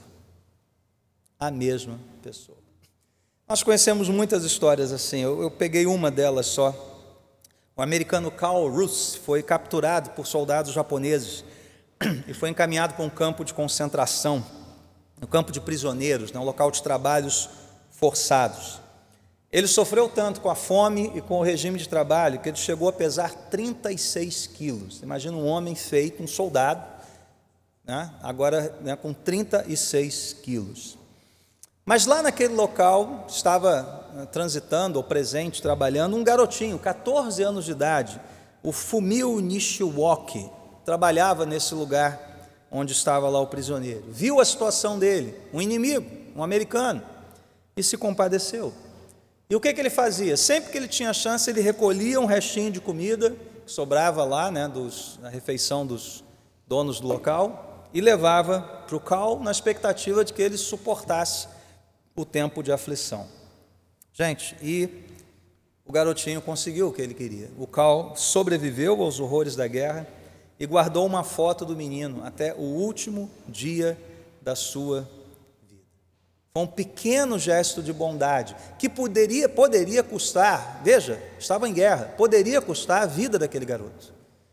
A mesma pessoa. Nós conhecemos muitas histórias assim, eu peguei uma delas só. O americano Karl Ruse foi capturado por soldados japoneses e foi encaminhado para um campo de concentração, um campo de prisioneiros, um local de trabalhos forçados. Ele sofreu tanto com a fome e com o regime de trabalho que ele chegou a pesar 36 quilos. Imagina um homem feito, um soldado, né? Agora, né, com 36 quilos. Mas lá naquele local estava transitando, ou presente, trabalhando, um garotinho, 14 anos de idade, o Fumio Nishiwaki, trabalhava nesse lugar onde estava lá o prisioneiro. Viu a situação dele, um inimigo, um americano, e se compadeceu. E o que ele fazia? Sempre que ele tinha chance, ele recolhia um restinho de comida que sobrava lá, né, da refeição dos donos do local, e levava para o Karl na expectativa de que ele suportasse o tempo de aflição. Gente, e o garotinho conseguiu o que ele queria. O Karl sobreviveu aos horrores da guerra e guardou uma foto do menino até o último dia da sua vida. Foi um pequeno gesto de bondade que poderia custar, veja, estava em guerra, poderia custar a vida daquele garoto.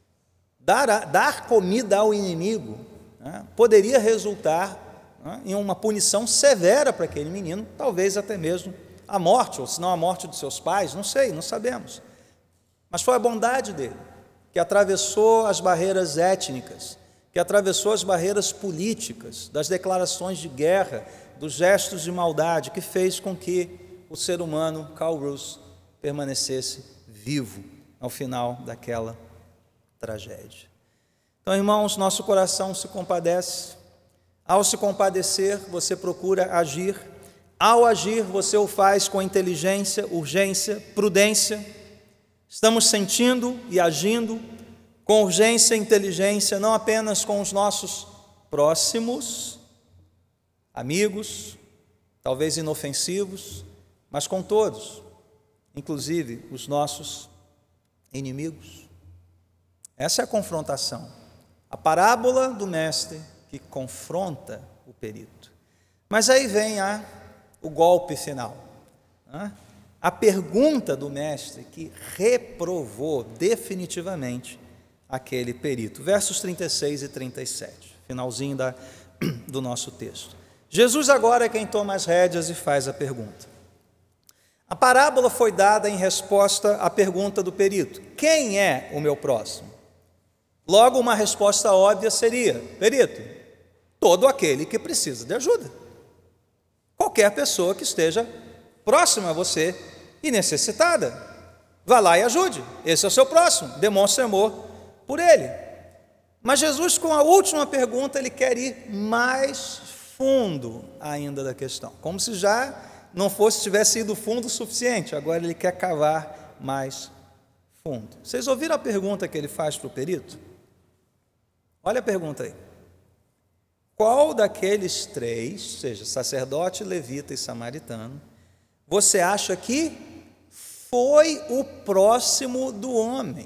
Dar comida ao inimigo, né, poderia resultar em uma punição severa para aquele menino, talvez até mesmo a morte, ou se não a morte dos seus pais, não sei, não sabemos. Mas foi a bondade dele, que atravessou as barreiras étnicas, que atravessou as barreiras políticas, das declarações de guerra, dos gestos de maldade, que fez com que o ser humano, Karl Ruse, permanecesse vivo ao final daquela tragédia. Então, irmãos, nosso coração se compadece. Ao se compadecer, você procura agir. Ao agir, você o faz com inteligência, urgência, prudência. Estamos sentindo e agindo com urgência e inteligência, não apenas com os nossos próximos, amigos, talvez inofensivos, mas com todos, inclusive os nossos inimigos. Essa é a confrontação. A parábola do mestre que confronta o perito. Mas aí vem o golpe final, né? A pergunta do mestre que reprovou definitivamente aquele perito. Versos 36 e 37, finalzinho do nosso texto. Jesus agora é quem toma as rédeas e faz a pergunta. A parábola foi dada em resposta à pergunta do perito: quem é o meu próximo? Logo, uma resposta óbvia seria: perito, todo aquele que precisa de ajuda. Qualquer pessoa que esteja próxima a você e necessitada. Vá lá e ajude. Esse é o seu próximo. Demonstre amor por ele. Mas Jesus, com a última pergunta, ele quer ir mais fundo ainda da questão. Como se já não tivesse ido fundo o suficiente. Agora ele quer cavar mais fundo. Vocês ouviram a pergunta que ele faz para o perito? Olha a pergunta aí. Qual daqueles três, seja, sacerdote, levita e samaritano, você acha que foi o próximo do homem?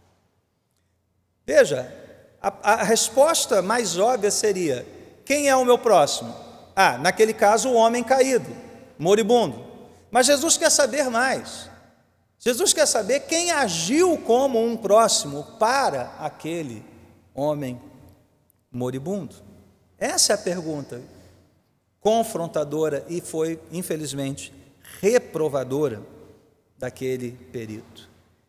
Veja, a resposta mais óbvia seria: quem é o meu próximo? Naquele caso, o homem caído, moribundo. Mas Jesus quer saber mais. Jesus quer saber quem agiu como um próximo para aquele homem moribundo. Essa é a pergunta confrontadora e foi, infelizmente, reprovadora daquele perito.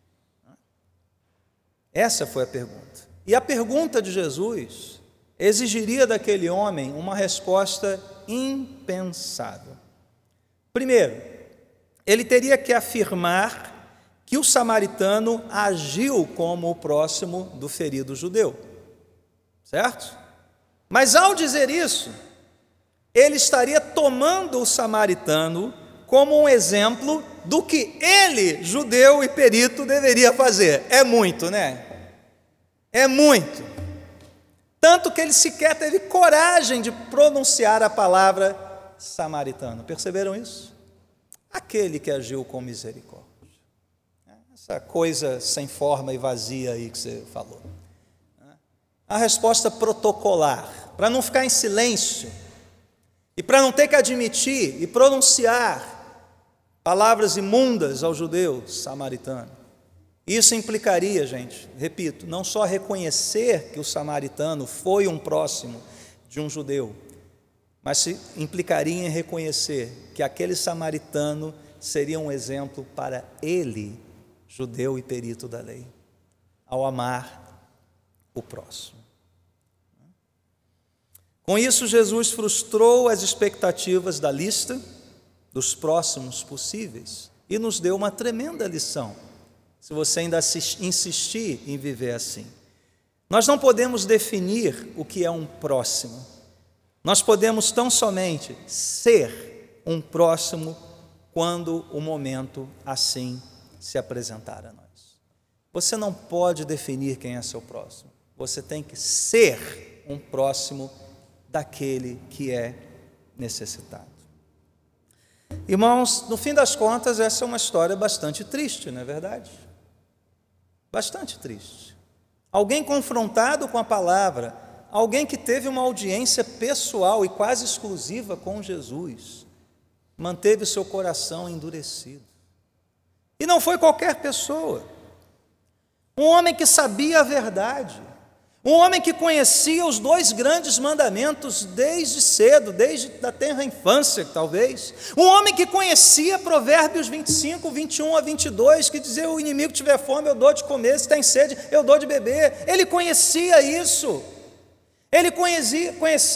Essa foi a pergunta. E a pergunta de Jesus exigiria daquele homem uma resposta impensável. Primeiro, ele teria que afirmar que o samaritano agiu como o próximo do ferido judeu. Certo? Mas ao dizer isso, ele estaria tomando o samaritano como um exemplo do que ele, judeu e perito, deveria fazer. É muito, né? É muito. tanto que ele sequer teve coragem de pronunciar a palavra samaritano. Perceberam isso? Aquele que agiu com misericórdia. Essa coisa sem forma e vazia aí que você falou. A resposta protocolar, para não ficar em silêncio, e para não ter que admitir e pronunciar palavras imundas aos judeus samaritanos. Isso implicaria, gente, repito, não só reconhecer que o samaritano foi um próximo de um judeu, mas implicaria em reconhecer que aquele samaritano seria um exemplo para ele, judeu e perito da lei, ao amar o próximo. Com isso, Jesus frustrou as expectativas da lista dos próximos possíveis e nos deu uma tremenda lição, se você ainda insistir em viver assim. Nós não podemos definir o que é um próximo, nós podemos tão somente ser um próximo quando o momento assim se apresentar a nós. Você não pode definir quem é seu próximo, você tem que ser um próximo daquele que é necessitado. Irmãos, no fim das contas, essa é uma história bastante triste, não é verdade? Bastante triste. Alguém confrontado com a palavra, alguém que teve uma audiência pessoal e quase exclusiva com Jesus, manteve o seu coração endurecido. E não foi qualquer pessoa. Um homem que sabia a verdade, um homem que conhecia os 2 grandes mandamentos desde cedo, desde a tenra infância, talvez. Um homem que conhecia Provérbios 25, 21 a 22, que dizia: o inimigo tiver fome, eu dou de comer, se tem sede, eu dou de beber. Ele conhecia isso. Ele conhecia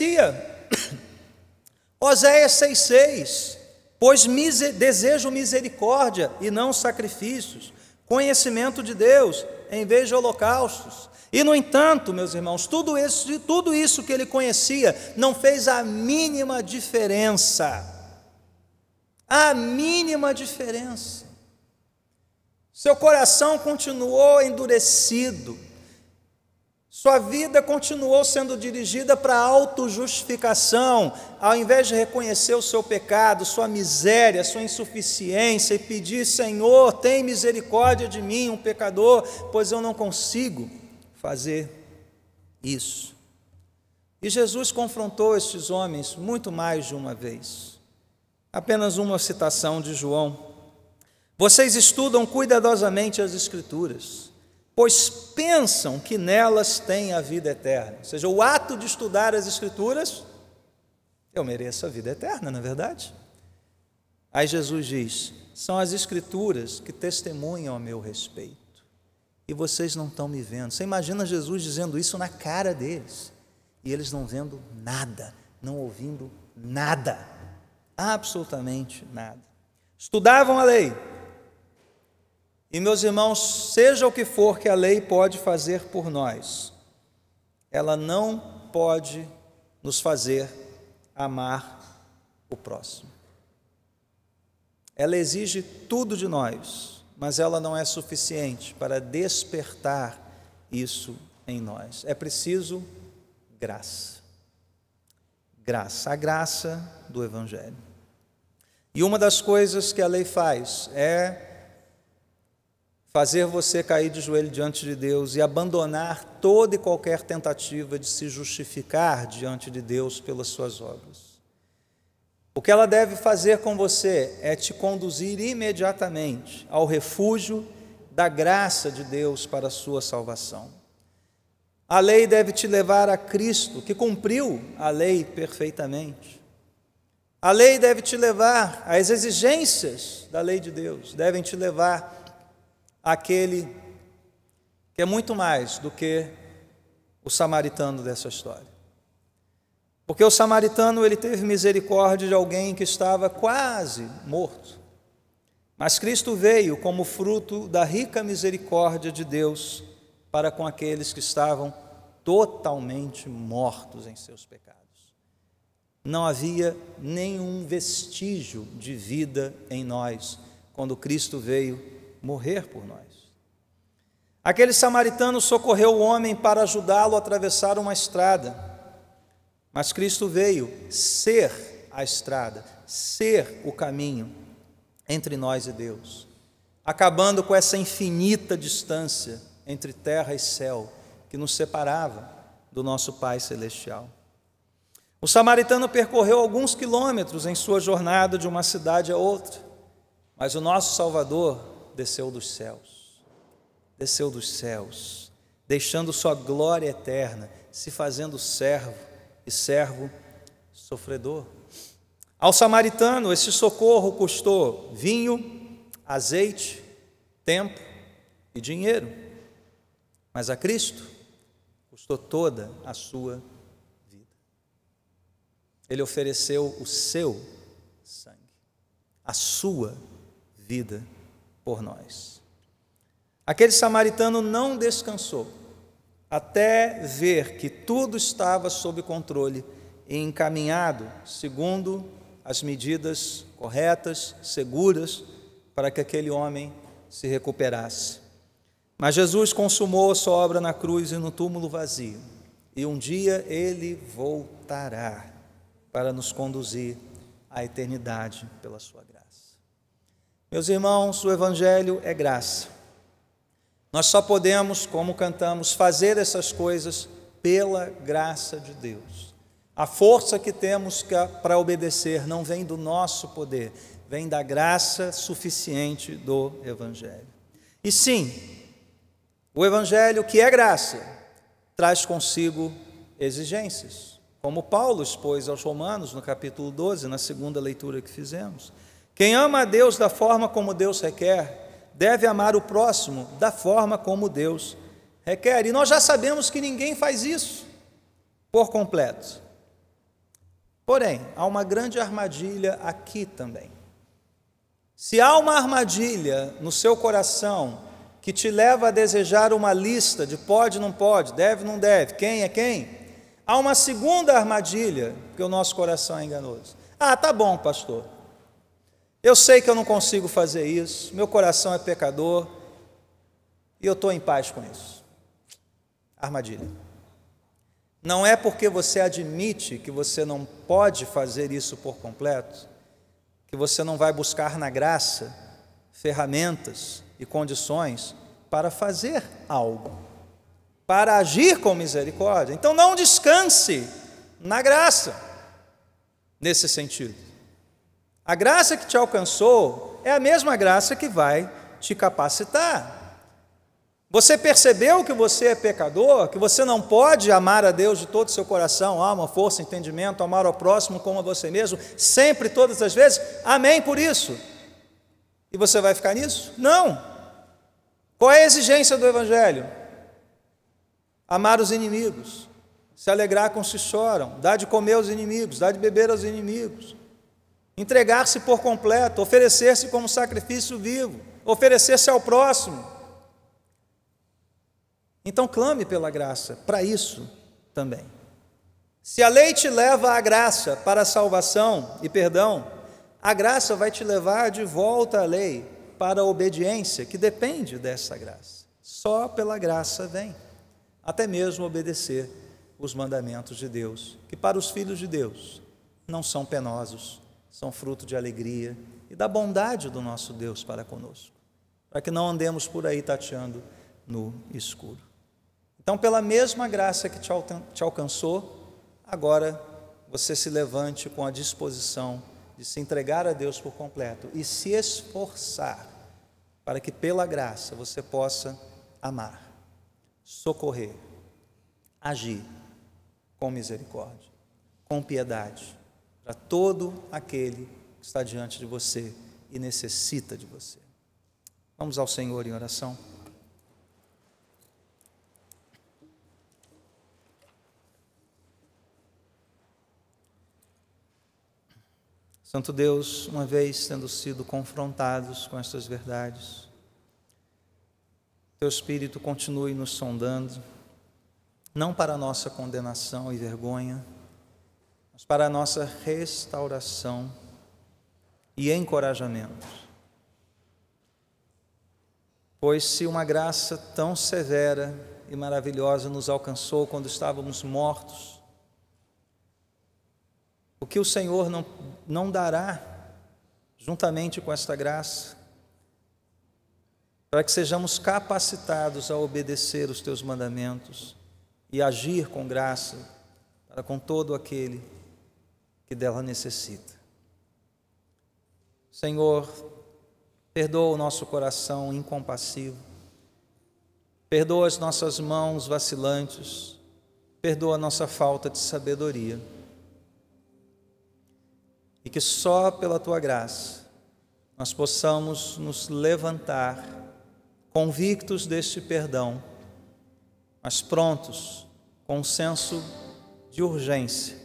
Oséias 6,6, pois desejo misericórdia e não sacrifícios, conhecimento de Deus em vez de holocaustos. E, no entanto, meus irmãos, tudo isso que ele conhecia não fez a mínima diferença. A mínima diferença. Seu coração continuou endurecido. Sua vida continuou sendo dirigida para a autojustificação, ao invés de reconhecer o seu pecado, sua miséria, sua insuficiência e pedir: Senhor, tem misericórdia de mim, um pecador, pois eu não consigo fazer isso. E Jesus confrontou estes homens muito mais de uma vez. Apenas uma citação de João: vocês estudam cuidadosamente as Escrituras, pois pensam que nelas tem a vida eterna. Ou seja, o ato de estudar as Escrituras, eu mereço a vida eterna, não é verdade? Aí Jesus diz: são as Escrituras que testemunham a meu respeito. E vocês não estão me vendo. Você imagina Jesus dizendo isso na cara deles, e eles não vendo nada, não ouvindo nada, absolutamente nada. Estudavam a lei. E, meus irmãos, seja o que for que a lei pode fazer por nós, ela não pode nos fazer amar o próximo. Ela exige tudo de nós, mas ela não é suficiente para despertar isso em nós. É preciso graça. Graça, a graça do Evangelho. E uma das coisas que a lei faz é fazer você cair de joelho diante de Deus e abandonar toda e qualquer tentativa de se justificar diante de Deus pelas suas obras. O que ela deve fazer com você é te conduzir imediatamente ao refúgio da graça de Deus para a sua salvação. A lei deve te levar a Cristo, que cumpriu a lei perfeitamente. A lei deve te levar, as exigências da lei de Deus devem te levar àquele que é muito mais do que o samaritano dessa história. Porque o samaritano, ele teve misericórdia de alguém que estava quase morto. Mas Cristo veio como fruto da rica misericórdia de Deus para com aqueles que estavam totalmente mortos em seus pecados. Não havia nenhum vestígio de vida em nós quando Cristo veio morrer por nós. Aquele samaritano socorreu o homem para ajudá-lo a atravessar uma estrada, mas Cristo veio ser a estrada, ser o caminho entre nós e Deus, acabando com essa infinita distância entre terra e céu que nos separava do nosso Pai Celestial. O samaritano percorreu alguns quilômetros em sua jornada de uma cidade a outra, mas o nosso Salvador desceu dos céus, deixando sua glória eterna, se fazendo servo e servo sofredor. Ao samaritano, esse socorro custou vinho, azeite, tempo e dinheiro, mas a Cristo custou toda a sua vida. Ele ofereceu o seu sangue, a sua vida por nós. Aquele samaritano não descansou até ver que tudo estava sob controle e encaminhado segundo as medidas corretas, seguras, para que aquele homem se recuperasse. Mas Jesus consumou a sua obra na cruz e no túmulo vazio, e um dia Ele voltará para nos conduzir à eternidade pela sua graça. Meus irmãos, o Evangelho é graça. Nós só podemos, como cantamos, fazer essas coisas pela graça de Deus. A força que temos para obedecer não vem do nosso poder, vem da graça suficiente do Evangelho. E sim, o Evangelho, que é graça, traz consigo exigências, como Paulo expôs aos Romanos no capítulo 12, na segunda leitura que fizemos. Quem ama a Deus da forma como Deus requer, deve amar o próximo da forma como Deus requer. E nós já sabemos que ninguém faz isso por completo. Porém, há uma grande armadilha aqui também. Se há uma armadilha no seu coração que te leva a desejar uma lista de pode, não pode, deve, não deve, quem é quem, há uma segunda armadilha, porque o nosso coração é enganoso. Ah, tá bom, pastor. Eu sei que eu não consigo fazer isso, meu coração é pecador e eu estou em paz com isso. Armadilha. Não é porque você admite que você não pode fazer isso por completo, que você não vai buscar na graça ferramentas e condições para fazer algo, para agir com misericórdia. Então não descanse na graça, nesse sentido. A graça que te alcançou é a mesma graça que vai te capacitar. Você percebeu que você é pecador, que você não pode amar a Deus de todo o seu coração, alma, força, entendimento, amar ao próximo como a você mesmo, sempre, todas as vezes? Amém por isso. E você vai ficar nisso? Não. Qual é a exigência do Evangelho? Amar os inimigos, se alegrar com os que choram, dar de comer aos inimigos, dar de beber aos inimigos, entregar-se por completo, oferecer-se como sacrifício vivo, oferecer-se ao próximo. Então clame pela graça, para isso também. Se a lei te leva à graça para a salvação e perdão, a graça vai te levar de volta à lei para a obediência, que depende dessa graça. Só pela graça vem, até mesmo obedecer os mandamentos de Deus, que para os filhos de Deus não são penosos, são fruto de alegria e da bondade do nosso Deus para conosco, para que não andemos por aí tateando no escuro. Então, pela mesma graça que te alcançou, agora você se levante com a disposição de se entregar a Deus por completo e se esforçar para que pela graça você possa amar, socorrer, agir com misericórdia, com piedade, para todo aquele que está diante de você e necessita de você. Vamos ao Senhor em oração. Santo Deus, uma vez tendo sido confrontados com estas verdades, Teu Espírito continue nos sondando, não para a nossa condenação e vergonha, mas para a nossa restauração e encorajamento. Pois se uma graça tão severa e maravilhosa nos alcançou quando estávamos mortos, o que o Senhor não dará juntamente com esta graça, para que sejamos capacitados a obedecer os teus mandamentos e agir com graça para com todo aquele que dela necessita. Senhor, perdoa o nosso coração incompassivo, perdoa as nossas mãos vacilantes, perdoa a nossa falta de sabedoria, e que só pela Tua graça nós possamos nos levantar convictos deste perdão, mas prontos, com um senso de urgência,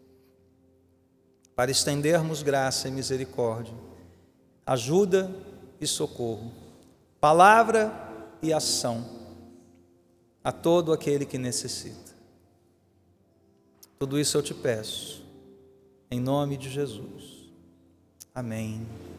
para estendermos graça e misericórdia, ajuda e socorro, palavra e ação a todo aquele que necessita. Tudo isso eu te peço, em nome de Jesus. Amém.